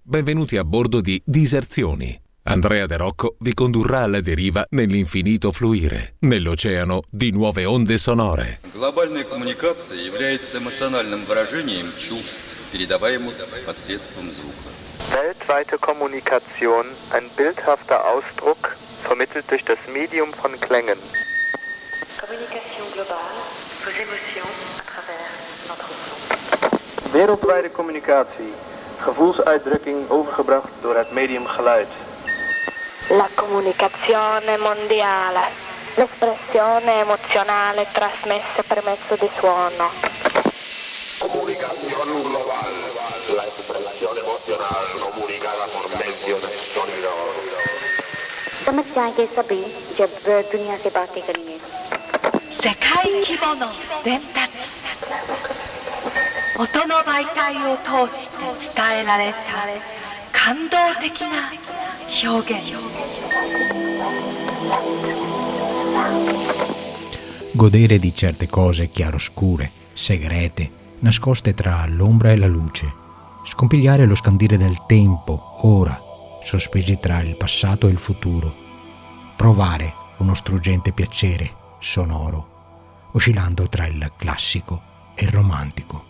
Benvenuti a bordo di Diserzioni. Andrea De Rocco vi condurrà alla deriva nell'infinito fluire, nell'oceano di nuove onde sonore. Глобальная коммуникация является эмоциональным выражением чувств, передаваемых посредством звука. Weltweite Kommunikation, ein bildhafter Ausdruck, vermittelt durch das Medium von Klängen. Communication globale, vos émotions à travers notre son. Wereldwijde communicatie, gevoelsuitdrukking overgebracht door het medium geluid. La comunicazione mondiale, l'espressione emozionale trasmessa per mezzo di suono. Comunicación global, la expresión emocional comunicada por medio del sonido. समझ जाएंगे सभी जब दुनिया से बातें करेंगे. 世界規模の伝達、音の媒体を通して伝えられた感動的な表現。 Godere di certe cose chiaroscure, segrete, nascoste tra l'ombra e la luce. Scompigliare lo scandire del tempo, ora, sospesi tra il passato e il futuro. Provare uno struggente piacere sonoro, oscillando tra il classico e il romantico.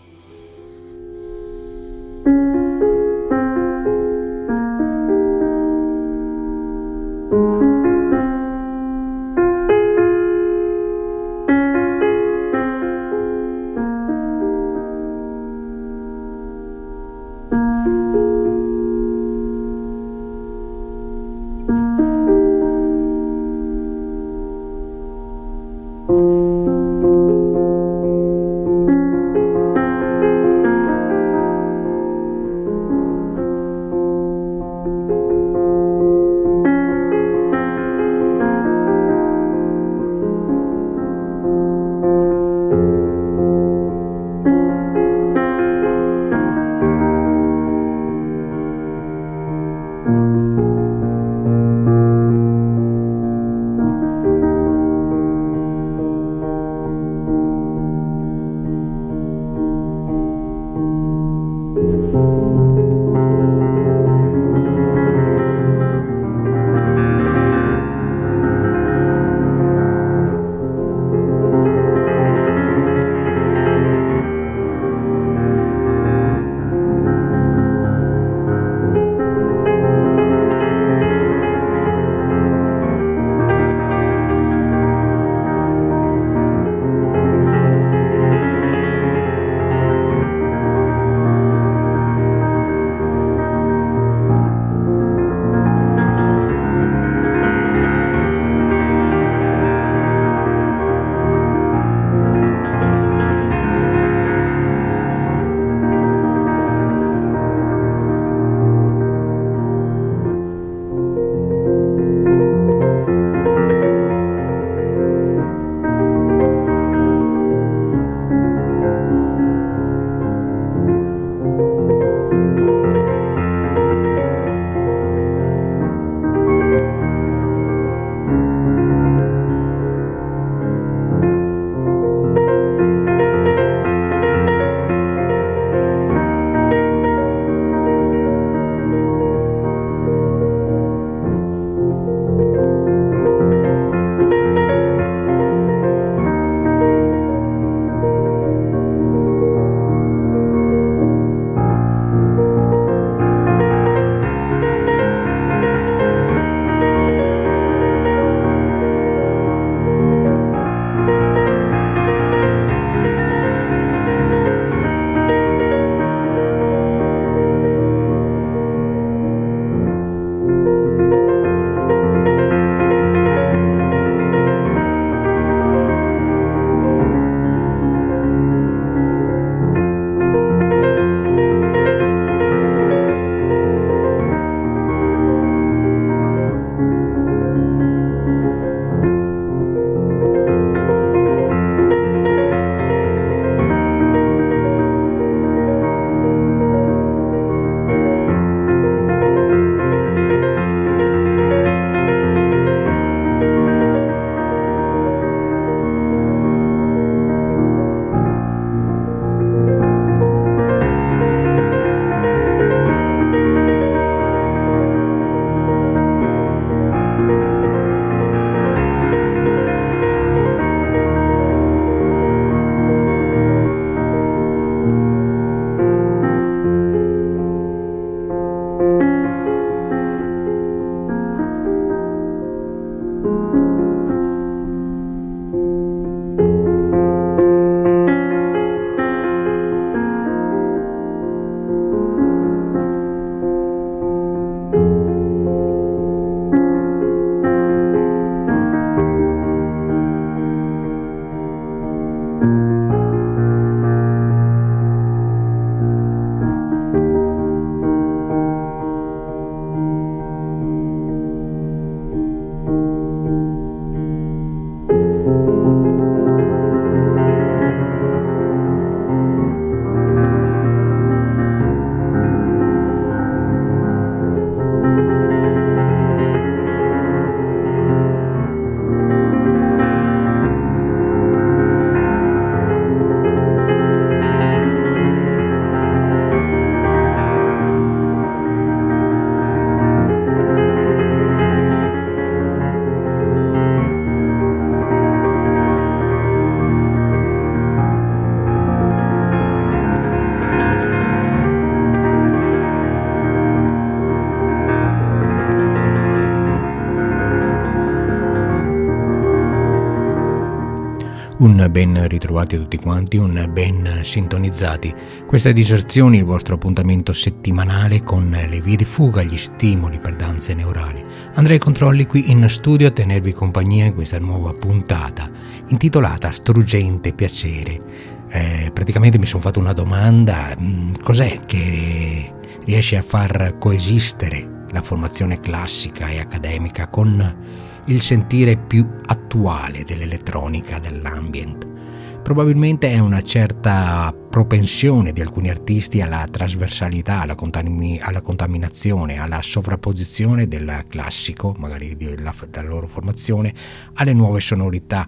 Un ben ritrovati a tutti quanti, un ben sintonizzati. Queste Diserzioni, il vostro appuntamento settimanale con le vie di fuga, gli stimoli per danze neurali. Andrea Controlli qui in studio a tenervi compagnia in questa nuova puntata intitolata Struggente piacere. Praticamente mi sono fatto una domanda: cos'è che riesce a far coesistere la formazione classica e accademica con il sentire più attuale dell'elettronica, dell'ambient? Probabilmente è una certa propensione di alcuni artisti alla trasversalità, alla contaminazione, alla sovrapposizione del classico, magari della loro formazione, alle nuove sonorità.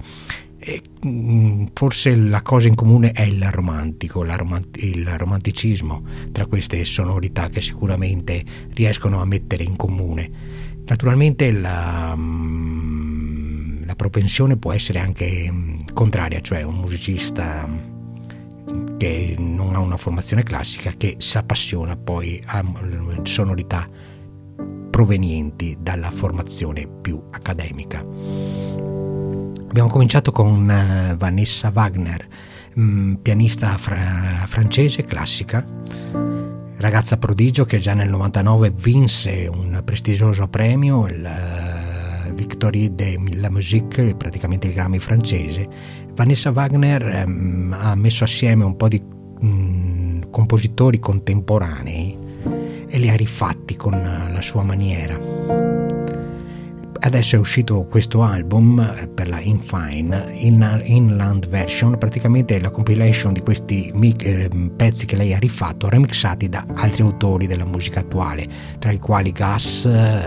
Forse la cosa in comune è il romantico, il romanticismo tra queste sonorità che sicuramente riescono a mettere in comune. Naturalmente la propensione può essere anche contraria, cioè un musicista che non ha una formazione classica che si appassiona poi a sonorità provenienti dalla formazione più accademica. Abbiamo cominciato con Vanessa Wagner, pianista francese classica, ragazza prodigio che già nel 99 vinse un prestigioso premio, il Victorie de la Musique, praticamente il Grammy francese. Vanessa Wagner ha messo assieme un po' di compositori contemporanei e li ha rifatti con la sua maniera. Adesso è uscito questo album per la Infine Inland Version, praticamente la compilation di questi pezzi che lei ha rifatto, remixati da altri autori della musica attuale, tra i quali Gus,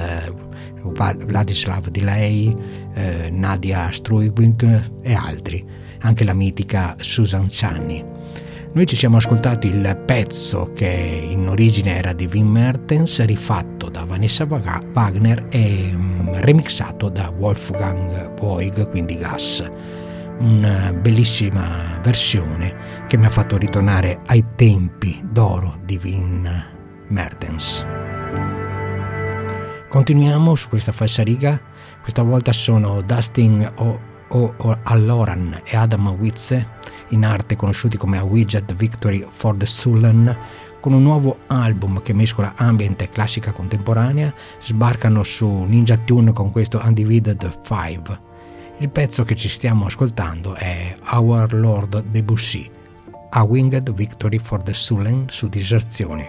Vladislav Delay, Nadia Struwig e altri, anche la mitica Susan Channy. Noi ci siamo ascoltati il pezzo che in origine era di Wim Mertens, rifatto da Vanessa Wagner e remixato da Wolfgang Voig, quindi Gus. Una bellissima versione che mi ha fatto ritornare ai tempi d'oro di Wim Mertens. Continuiamo su questa falsariga, questa volta sono Dustin O'Halloran e Adam Witze, in arte conosciuti come A Widget Victory for the Sullen, con un nuovo album che mescola ambient e classica contemporanea. Sbarcano su Ninja Tune con questo Undivided 5. Il pezzo che ci stiamo ascoltando è Our Lord Debussy, A Winged Victory for the Sullen, su Diserzione.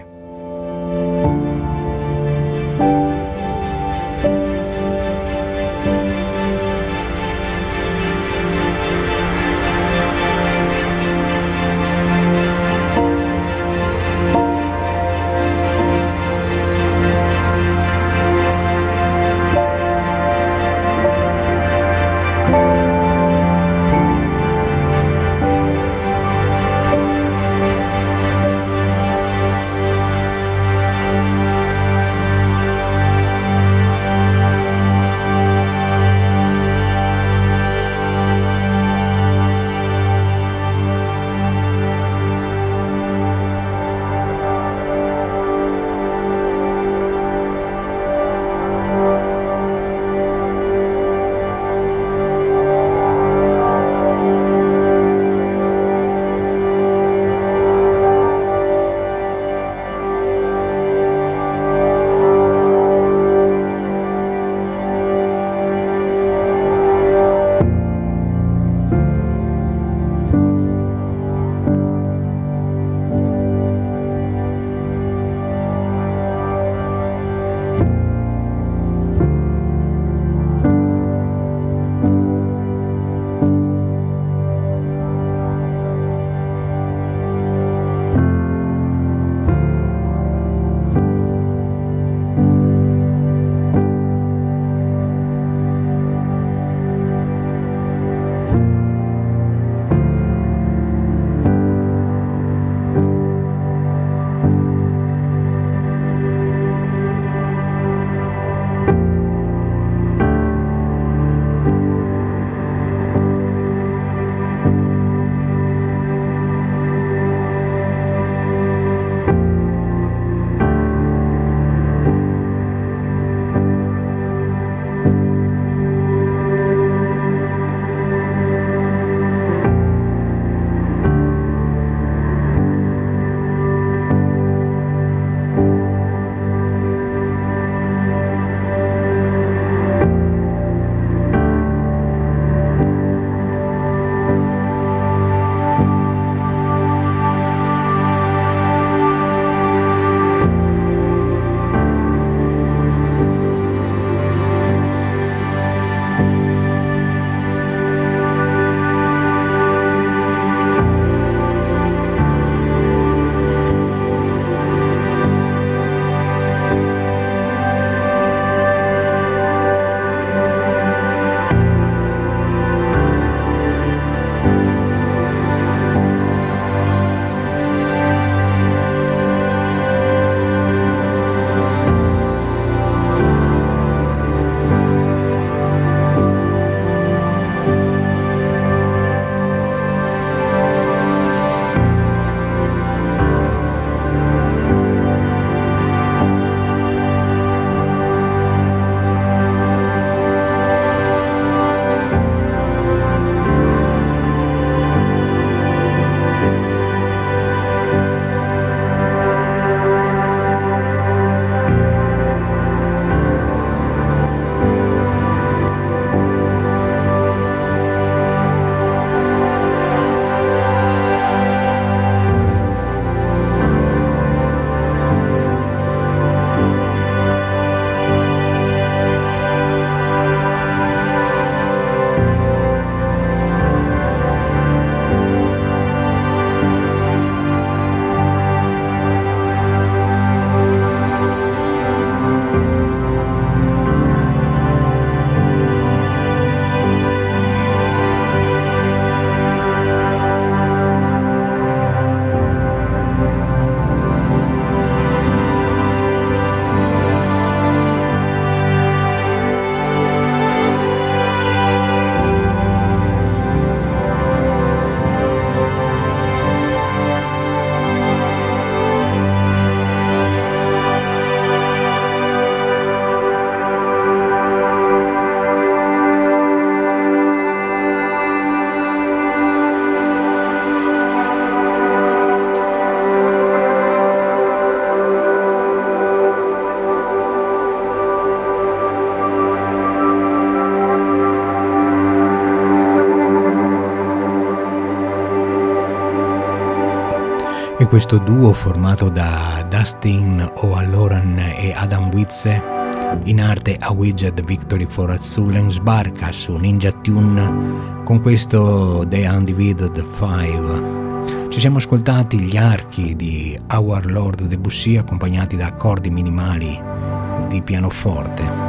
come questo duo formato da Dustin O'Halloran e Adam Witze, in arte A Widget Victory for Azulen, sbarca su Ninja Tune con questo The Undivided Five. Ci siamo ascoltati gli archi di Our Lord Debussy accompagnati da accordi minimali di pianoforte.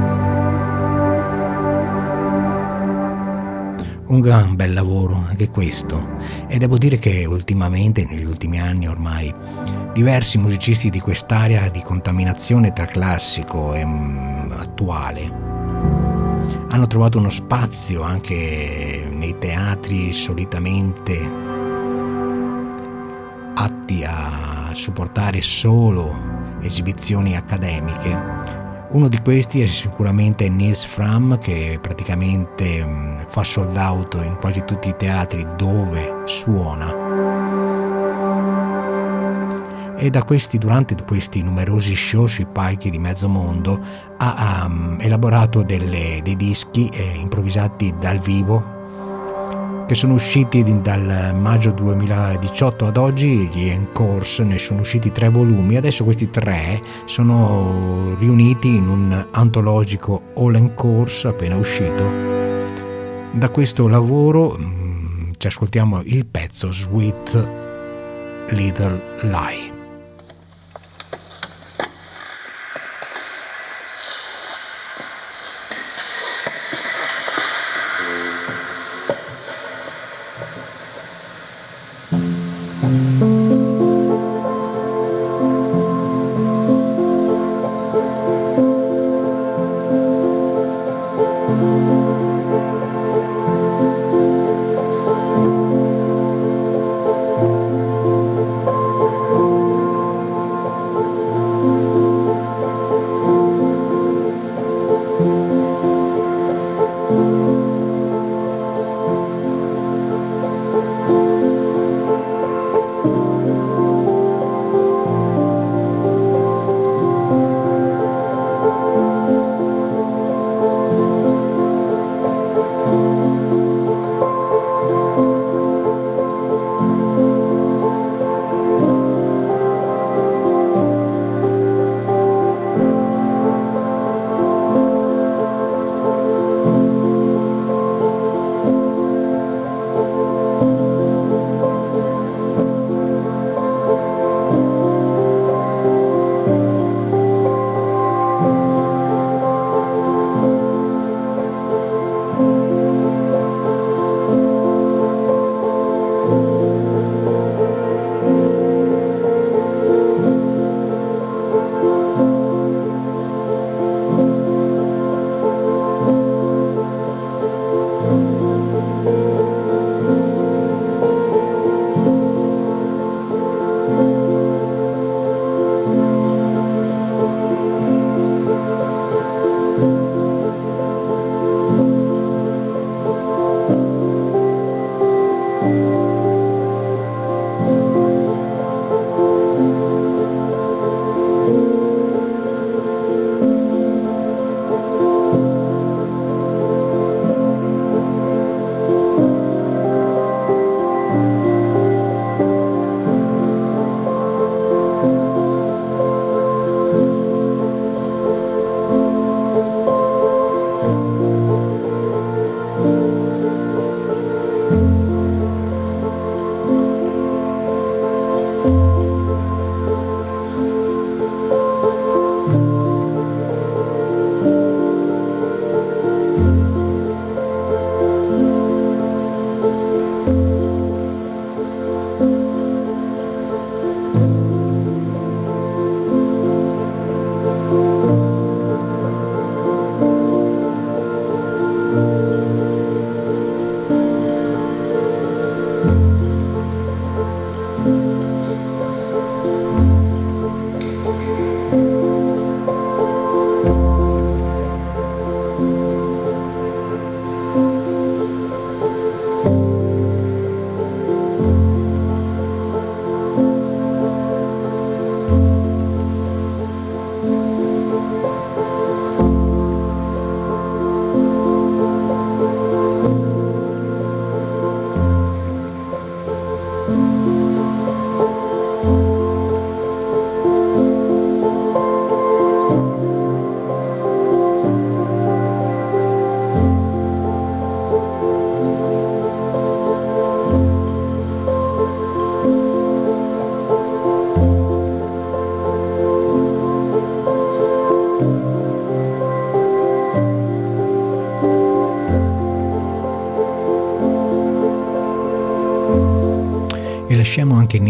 Un gran bel lavoro anche questo, e devo dire che ultimamente, negli ultimi anni ormai, diversi musicisti di quest'area di contaminazione tra classico e attuale hanno trovato uno spazio anche nei teatri solitamente atti a supportare solo esibizioni accademiche. Uno di questi è sicuramente Nils Fram, che praticamente fa sold out in quasi tutti i teatri dove suona, e durante questi numerosi show sui palchi di mezzo mondo ha elaborato dei dischi improvvisati dal vivo che sono usciti dal maggio 2018 ad oggi. Gli Encores, ne sono usciti 3 volumi, adesso questi 3 sono riuniti in un antologico All Encores appena uscito. Da questo lavoro ci ascoltiamo il pezzo Sweet Little Lie.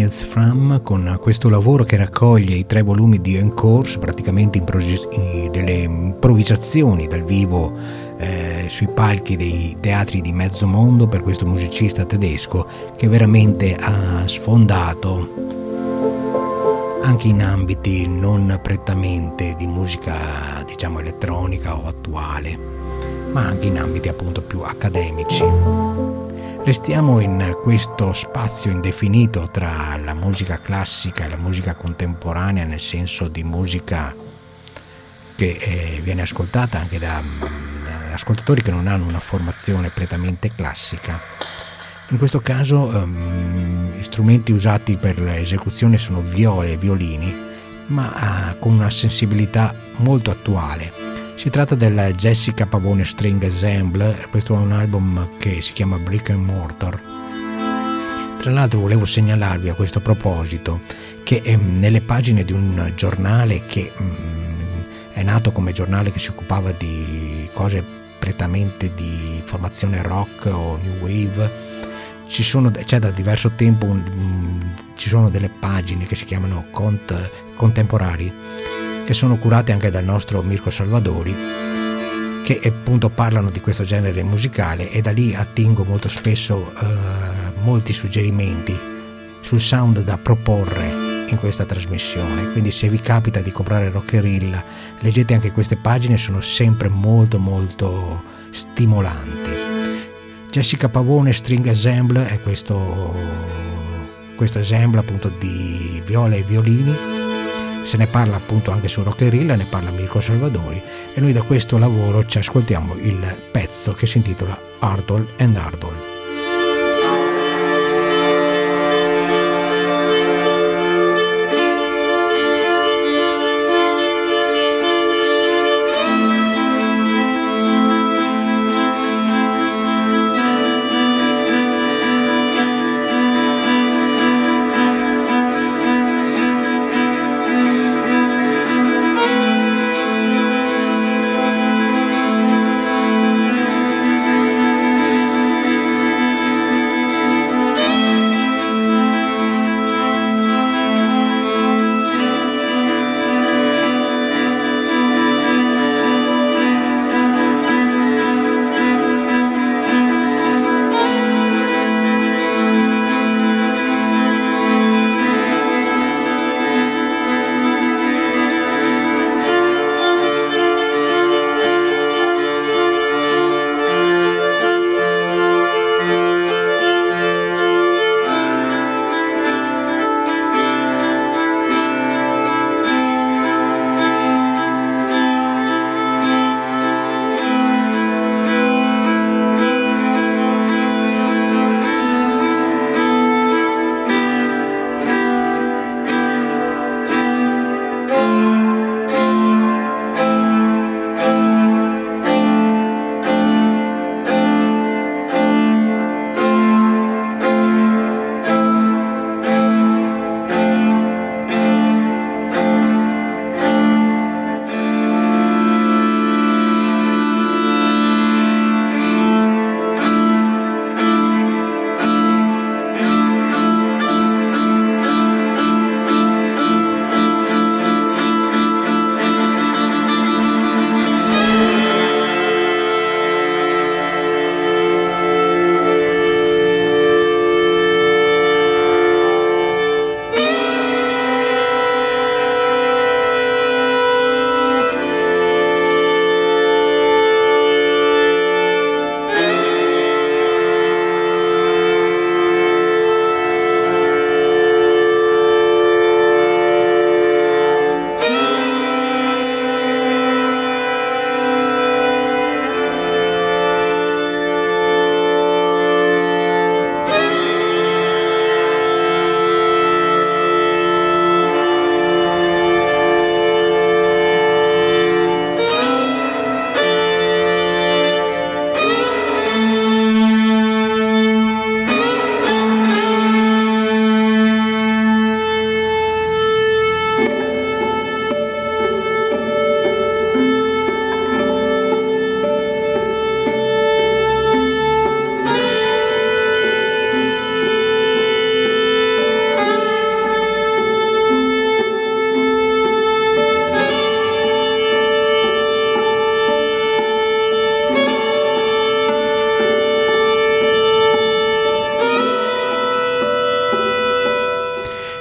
Nils Fram con questo lavoro che raccoglie i 3 volumi di Encores, praticamente delle improvvisazioni dal vivo sui palchi dei teatri di mezzo mondo per questo musicista tedesco che veramente ha sfondato anche in ambiti non prettamente di musica, diciamo, elettronica o attuale, ma anche in ambiti appunto più accademici. Restiamo in questo spazio indefinito tra la musica classica e la musica contemporanea, nel senso di musica che viene ascoltata anche da ascoltatori che non hanno una formazione prettamente classica. In questo caso gli strumenti usati per l'esecuzione sono viole e violini, ma con una sensibilità molto attuale. Si tratta del Jessica Pavone String Ensemble. Questo è un album che si chiama Brick and Mortar. Tra l'altro volevo segnalarvi a questo proposito che nelle pagine di un giornale che è nato come giornale che si occupava di cose prettamente di formazione rock o new wave, c'è da diverso tempo ci sono delle pagine che si chiamano Contemporary, che sono curate anche dal nostro Mirko Salvadori, che appunto parlano di questo genere musicale, e da lì attingo molto spesso molti suggerimenti sul sound da proporre in questa trasmissione. Quindi se vi capita di comprare Rockerilla, leggete anche queste pagine, sono sempre molto molto stimolanti. Jessica Pavone String Ensemble è questo ensemble appunto di viole e violini. Se ne parla appunto anche su Rockerilla, ne parla Mirko Salvadori, e noi da questo lavoro ci ascoltiamo il pezzo che si intitola Ardol and Ardol.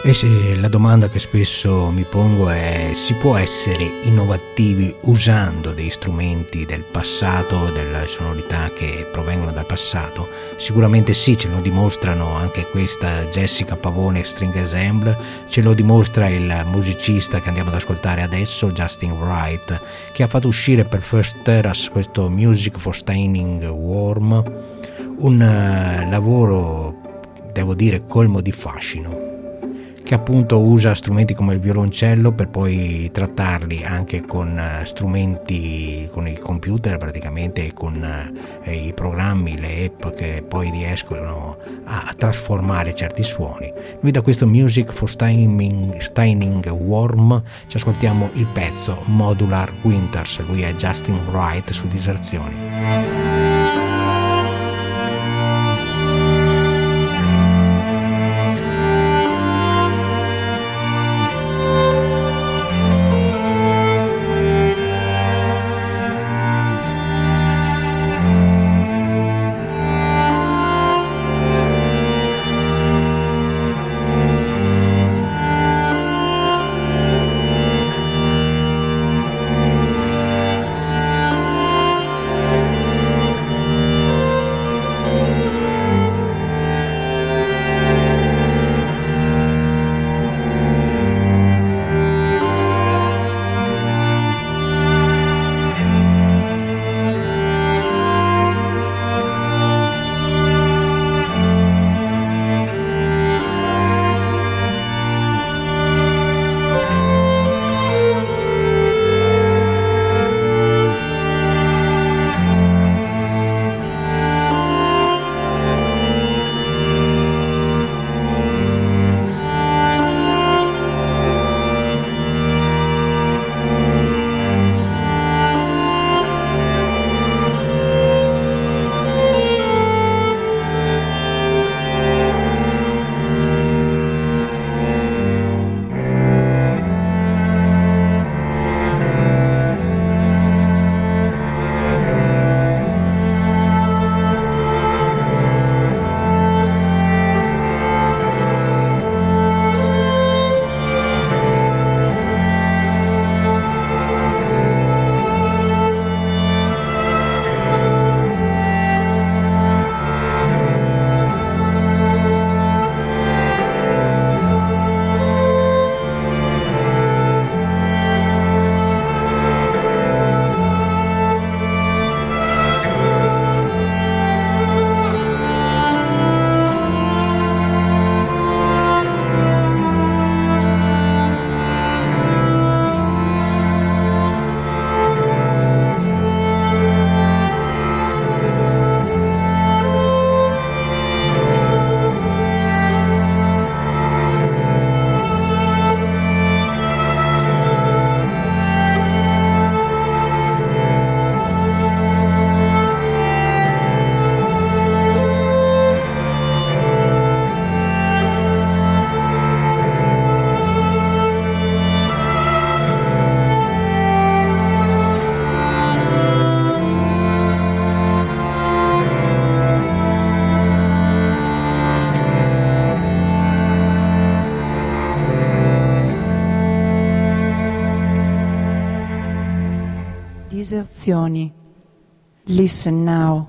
E se la domanda che spesso mi pongo è: si può essere innovativi usando dei strumenti del passato, delle sonorità che provengono dal passato? Sicuramente sì, ce lo dimostrano anche questa Jessica Pavone String Ensemble, ce lo dimostra il musicista che andiamo ad ascoltare adesso, Justin Wright, che ha fatto uscire per First Terrace questo Music for Staining Worm, un lavoro, devo dire, colmo di fascino, che appunto usa strumenti come il violoncello per poi trattarli anche con strumenti, con il computer praticamente, con i programmi, le app che poi riescono a trasformare certi suoni. Noi da questo Music for Staining Worm ci ascoltiamo il pezzo Modular Winters. Lui è Justin Wright su Diserzioni. Diserzioni. Listen now.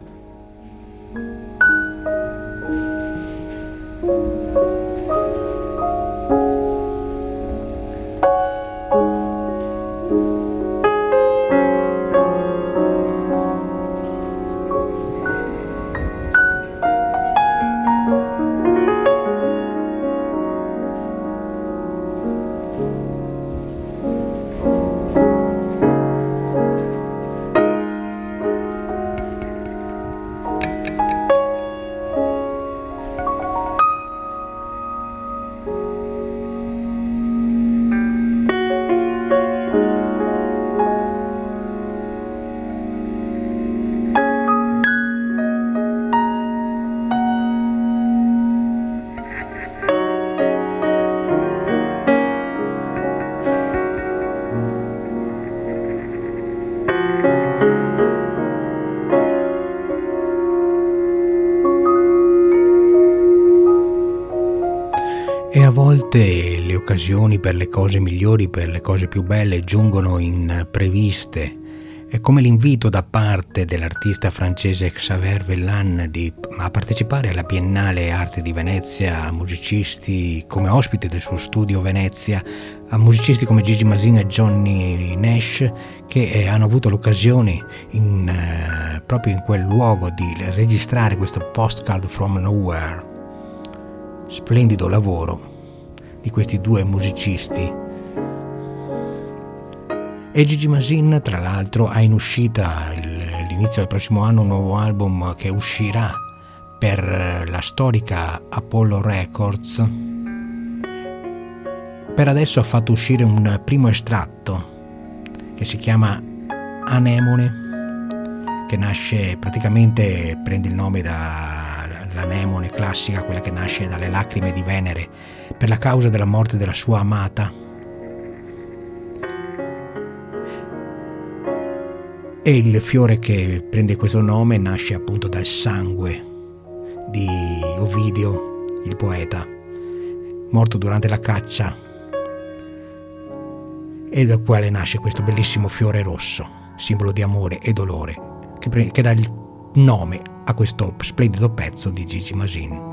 volte le occasioni per le cose migliori, per le cose più belle, giungono impreviste. È come l'invito da parte dell'artista francese Xavier Vellan a partecipare alla Biennale Arte di Venezia a musicisti come ospite del suo studio Venezia, a musicisti come Gigi Masin e Johnny Nash, che hanno avuto l'occasione proprio in quel luogo di registrare questo Postcard from Nowhere. Splendido lavoro di questi due musicisti. E Gigi Masin, tra l'altro, ha in uscita all'inizio del prossimo anno un nuovo album che uscirà per la storica Apollo Records. Per adesso ha fatto uscire un primo estratto che si chiama Anemone, che nasce praticamente, prende il nome dall'anemone classica, quella che nasce dalle lacrime di Venere per la causa della morte della sua amata. E il fiore che prende questo nome nasce appunto dal sangue di Ovidio, il poeta, morto durante la caccia, e dal quale nasce questo bellissimo fiore rosso, simbolo di amore e dolore, che dà il nome a questo splendido pezzo di Gigi Masin.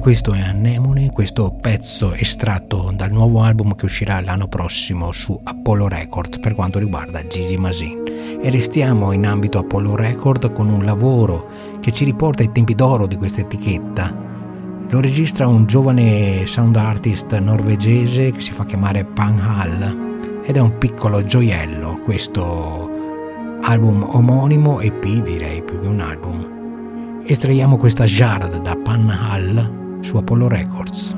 questo è Anemone, questo pezzo estratto dal nuovo album che uscirà l'anno prossimo su Apollo Record per quanto riguarda Gigi Masin. E restiamo in ambito Apollo Record con un lavoro che ci riporta ai tempi d'oro di questa etichetta. Lo registra un giovane sound artist norvegese che si fa chiamare Panhal ed è un piccolo gioiello questo album omonimo, EP direi più che un album. Estraiamo questa Jard da Panhal su Apollo Records.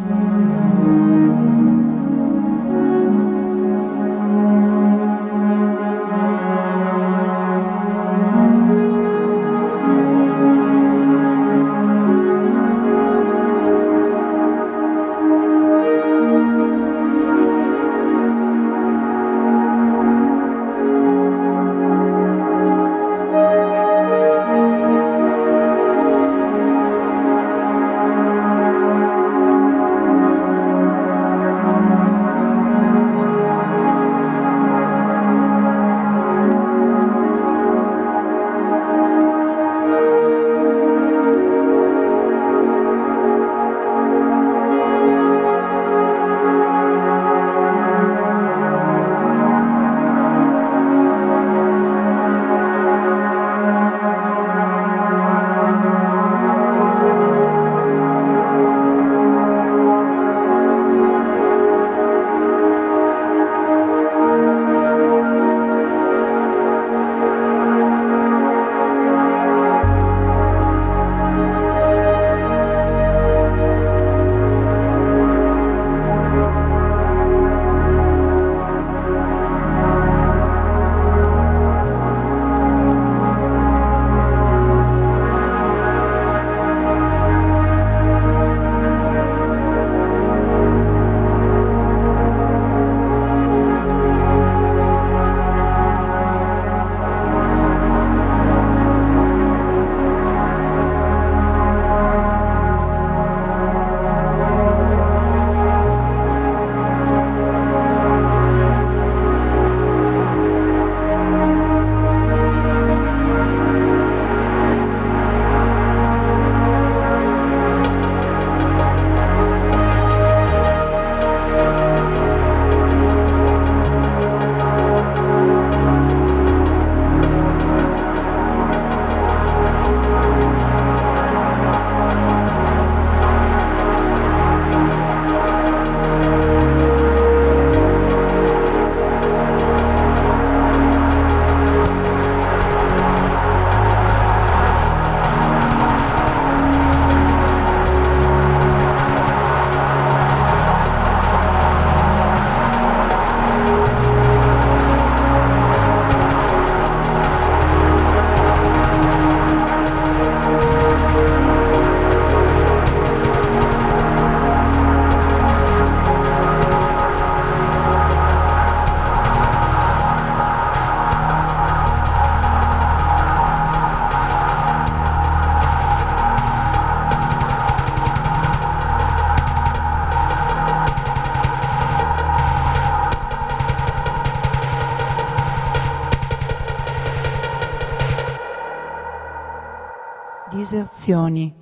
Diserzioni.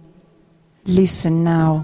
Listen now.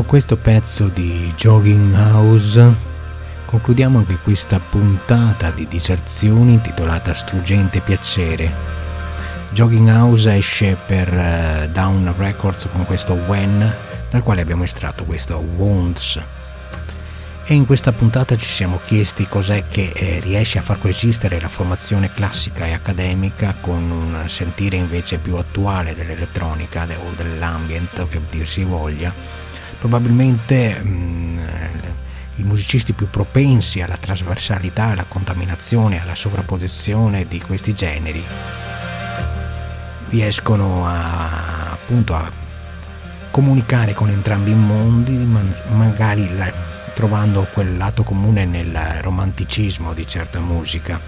questo pezzo di Jogging House concludiamo anche questa puntata di Diserzioni intitolata Struggente Piacere. Jogging House esce per Down Records con questo When, dal quale abbiamo estratto questo Wounds. E in questa puntata ci siamo chiesti cos'è che riesce a far coesistere la formazione classica e accademica con un sentire invece più attuale dell'elettronica o dell'ambient, che dir si voglia. Probabilmente i musicisti più propensi alla trasversalità, alla contaminazione, alla sovrapposizione di questi generi riescono appunto a comunicare con entrambi i mondi, magari trovando quel lato comune nel romanticismo di certa musica.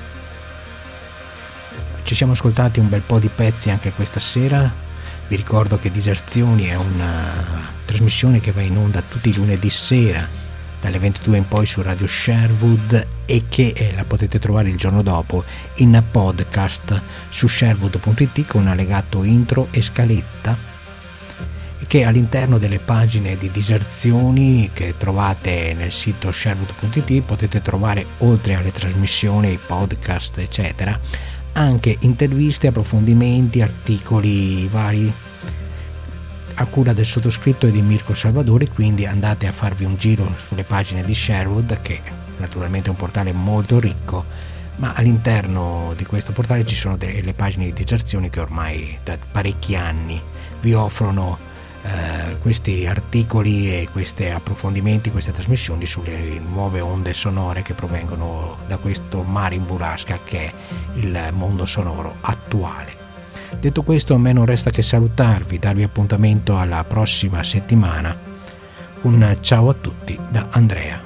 Ci siamo ascoltati un bel po' di pezzi anche questa sera. Vi ricordo che Diserzioni è una trasmissione che va in onda tutti i lunedì sera dalle 22 in poi su Radio Sherwood e che la potete trovare il giorno dopo in podcast su sherwood.it con allegato intro e scaletta, che all'interno delle pagine di Diserzioni che trovate nel sito sherwood.it potete trovare, oltre alle trasmissioni, i podcast eccetera, anche interviste, approfondimenti, articoli vari a cura del sottoscritto e di Mirko Salvadori. Quindi andate a farvi un giro sulle pagine di Sherwood, che naturalmente è un portale molto ricco, ma all'interno di questo portale ci sono delle pagine di Diserzioni che ormai da parecchi anni vi offrono questi articoli e questi approfondimenti, queste trasmissioni sulle nuove onde sonore che provengono da questo mare in burrasca che è il mondo sonoro attuale. Detto questo, a me non resta che salutarvi, darvi appuntamento alla prossima settimana. Un ciao a tutti da Andrea.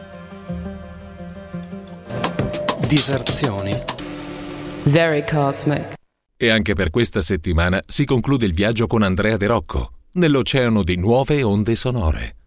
Diserzioni. Very cosmic. E anche per questa settimana si conclude il viaggio con Andrea De Rocco nell'oceano di nuove onde sonore.